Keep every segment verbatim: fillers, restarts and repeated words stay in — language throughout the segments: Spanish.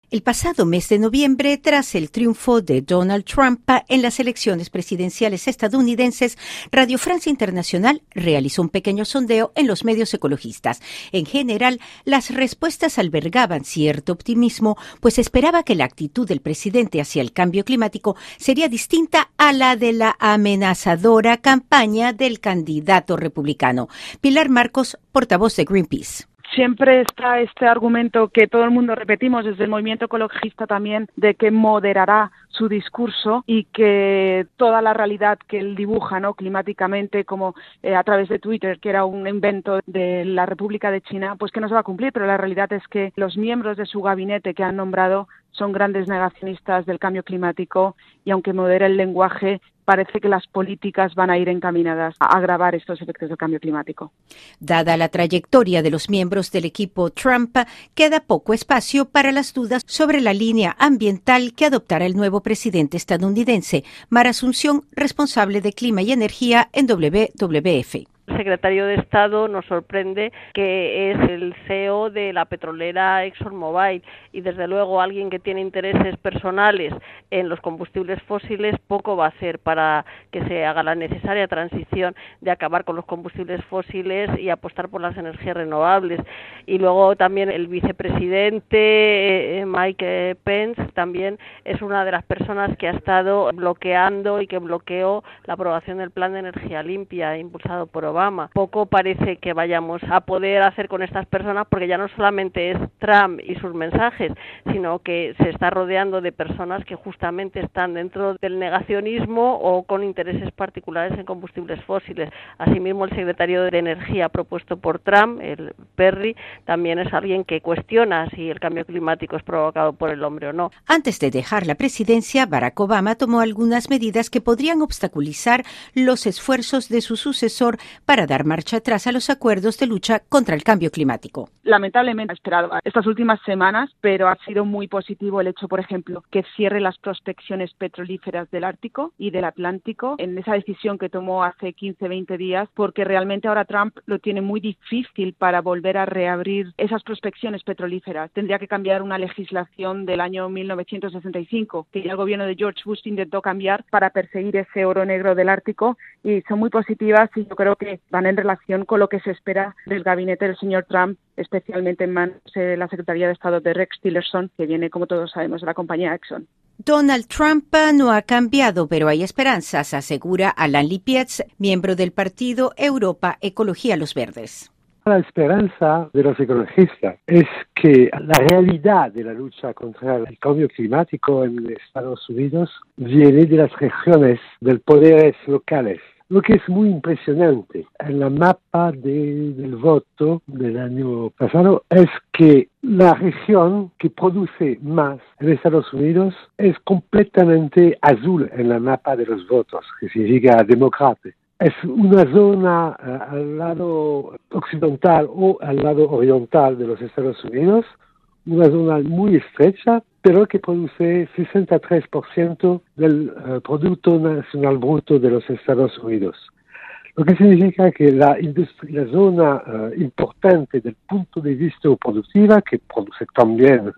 El pasado mes de noviembre, tras el triunfo de Donald Trump en las elecciones presidenciales estadounidenses, Radio Francia Internacional realizó un pequeño sondeo en los medios ecologistas. En general, las respuestas albergaban cierto optimismo, pues esperaba que la actitud del presidente hacia el cambio climático sería distinta a la de la amenazadora campaña del candidato republicano. Pilar Marcos, portavoz de Greenpeace. Siempre está este argumento que todo el mundo repetimos desde el movimiento ecologista también, de que moderará su discurso y que toda la realidad que él dibuja, ¿no?, climáticamente, como eh, a través de Twitter, que era un invento de la República de China, pues que no se va a cumplir. Pero la realidad es que los miembros de su gabinete que han nombrado son grandes negacionistas del cambio climático y aunque modera el lenguaje, parece que las políticas van a ir encaminadas a agravar estos efectos del cambio climático. Dada la trayectoria de los miembros del equipo Trump, queda poco espacio para las dudas sobre la línea ambiental que adoptará el nuevo presidente estadounidense. Mar Asunción, responsable de Clima y Energía en W W F. El secretario de Estado nos sorprende que es el C E O de la petrolera ExxonMobil y desde luego alguien que tiene intereses personales en los combustibles fósiles poco va a hacer para que se haga la necesaria transición de acabar con los combustibles fósiles y apostar por las energías renovables. Y luego también el vicepresidente Mike Pence también es una de las personas que ha estado bloqueando y que bloqueó la aprobación del plan de energía limpia impulsado por Obama. Poco parece que vayamos a poder hacer con estas personas porque ya no solamente es Trump y sus mensajes, sino que se está rodeando de personas que justamente están dentro del negacionismo o con intereses particulares en combustibles fósiles. Asimismo, el secretario de Energía propuesto por Trump, el Perry, también es alguien que cuestiona si el cambio climático es provocado por el hombre o no. Antes de dejar la presidencia, Barack Obama tomó algunas medidas que podrían obstaculizar los esfuerzos de su sucesor para dar marcha atrás a los acuerdos de lucha contra el cambio climático. Lamentablemente ha esperado estas últimas semanas, pero ha sido muy positivo el hecho, por ejemplo, que cierre las prospecciones petrolíferas del Ártico y del Atlántico en esa decisión que tomó hace quince, veinte días, porque realmente ahora Trump lo tiene muy difícil para volver a reabrir esas prospecciones petrolíferas. Tendría que cambiar una legislación del año mil novecientos sesenta y cinco, que ya el gobierno de George Bush intentó cambiar para perseguir ese oro negro del Ártico, y son muy positivas y yo creo que van en relación con lo que se espera del gabinete del señor Trump, especialmente en manos de la Secretaría de Estado de Rex Tillerson, que viene, como todos sabemos, de la compañía Exxon. Donald Trump no ha cambiado, pero hay esperanzas, asegura Alain Lipietz, miembro del partido Europa Ecología Los Verdes. La esperanza de los ecologistas es que la realidad de la lucha contra el cambio climático en Estados Unidos viene de las regiones de poderes locales. Lo que es muy impresionante en la mapa de, del voto del año pasado es que la región que produce más en Estados Unidos es completamente azul en la mapa de los votos, que significa demócrata. Es una zona uh, al lado occidental o al lado oriental de los Estados Unidos, una zona muy estrecha, pero que produce sesenta y tres por ciento del uh, Producto Nacional Bruto de los Estados Unidos. Lo que significa que la, la zona uh, importante del punto de vista productiva, que produce también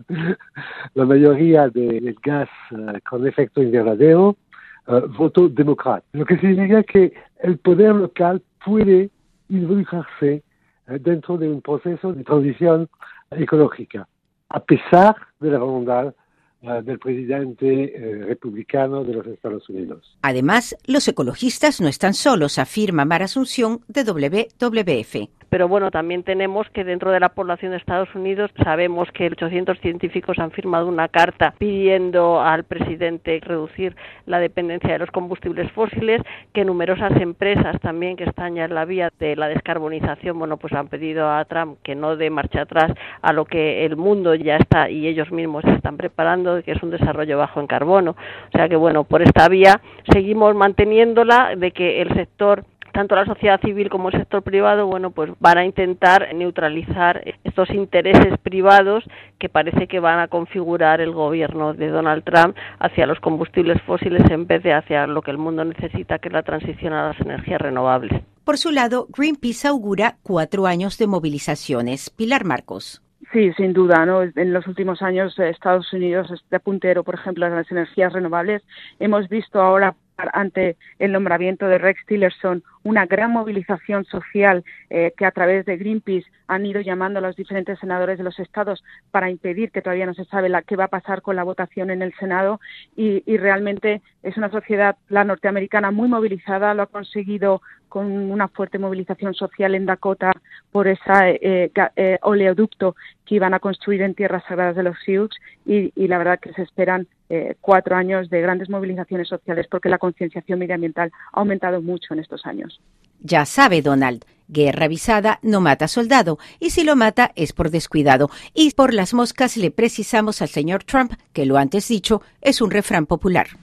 la mayoría de, del gas uh, con efecto invernadero, uh, votó demócrata. Lo que significa que el poder local puede involucrarse uh, dentro de un proceso de transición ecológica, a pesar de la voluntad uh, del presidente uh, republicano de los Estados Unidos. Además, los ecologistas no están solos, afirma Mar Asunción de W W F. Pero bueno, también tenemos que dentro de la población de Estados Unidos sabemos que ochocientos científicos han firmado una carta pidiendo al presidente reducir la dependencia de los combustibles fósiles, que numerosas empresas también que están ya en la vía de la descarbonización, bueno, pues han pedido a Trump que no dé marcha atrás a lo que el mundo ya está y ellos mismos se están preparando, que es un desarrollo bajo en carbono. O sea que bueno, por esta vía seguimos manteniéndola de que el sector, tanto la sociedad civil como el sector privado, bueno, pues van a intentar neutralizar estos intereses privados que parece que van a configurar el gobierno de Donald Trump hacia los combustibles fósiles en vez de hacia lo que el mundo necesita, que es la transición a las energías renovables. Por su lado, Greenpeace augura cuatro años de movilizaciones. Pilar Marcos. Sí, sin duda, ¿no? En los últimos años Estados Unidos está puntero, por ejemplo, en las energías renovables. Hemos visto ahora, ante el nombramiento de Rex Tillerson, una gran movilización social eh, que a través de Greenpeace han ido llamando a los diferentes senadores de los estados para impedir, que todavía no se sabe la, qué va a pasar con la votación en el Senado, y, y realmente es una sociedad, la norteamericana, muy movilizada. Lo ha conseguido con una fuerte movilización social en Dakota por ese eh, eh, oleoducto que iban a construir en tierras sagradas de los Sioux, y, y la verdad que se esperan eh, cuatro años de grandes movilizaciones sociales porque la concienciación medioambiental ha aumentado mucho en estos años. Ya sabe, Donald, guerra avisada no mata soldado, y si lo mata es por descuidado. Y por las moscas le precisamos al señor Trump que lo antes dicho es un refrán popular.